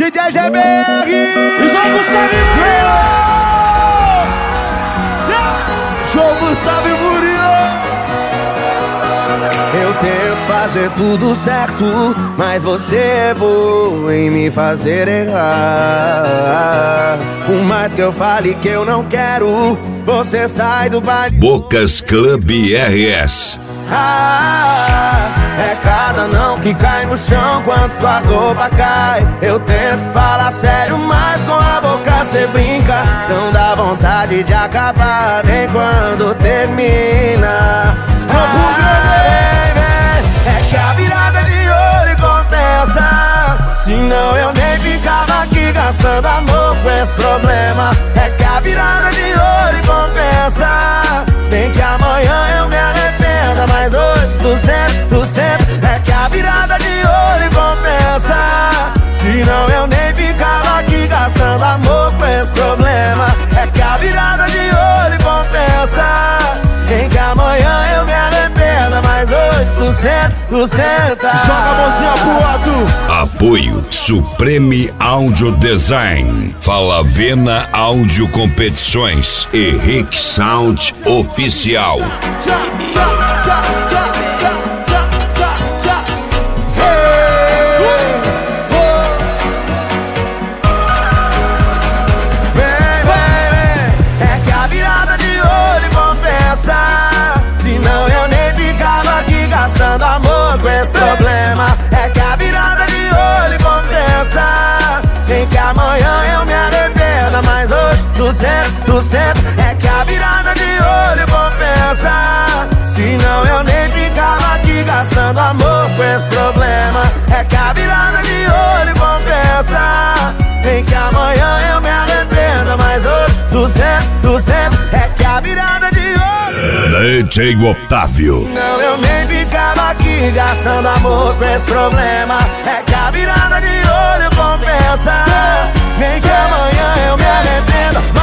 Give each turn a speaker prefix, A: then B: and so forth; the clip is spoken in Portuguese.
A: DJ GBR
B: e João Gustavo e Murilo.
A: João Gustavo e Murilo. Eu tento fazer tudo certo, mas você é boa em me fazer errar. Por mais que eu fale que eu não quero, você sai do baile.
C: Bocas Club RS.
A: É cada não que cai no chão quando sua roupa cai. Eu tento falar sério, mas com a boca cê brinca. Não dá vontade de acabar nem quando termina. É que a virada de olho compensa, senão eu nem ficava aqui gastando amor com esse problema. É que a virada de olho compensa, nem que amanhã eu me arrependa, mas hoje do centro. É que a virada de olho compensa, senão eu nem ficava aqui gastando amor com esse problema. É que a virada de olho compensa, nem que amanhã eu me arrependa, mas hoje do centro.
B: Joga a mãozinha pro alto.
C: Apoio Supreme Audio Design, Falavena Áudio Competições e Rick Sound Oficial.
A: É que a virada de olho compensa, senão eu nem ficava aqui gastando amor com esse problema. É que a virada de olho compensa, nem que amanhã eu me arrependa, mas hoje do centro. É que a virada de olho compensa, senão eu nem ficava aqui gastando amor com esse problema. É que a virada de olho compensa, nem que amanhã eu me arrependa, mas hoje do centro. É que a virada de olho.
C: DJ Otávio.
A: Não, eu nem ficava aqui gastando amor com esse problema. É que a virada de olho compensa, nem que amanhã eu me arrependa,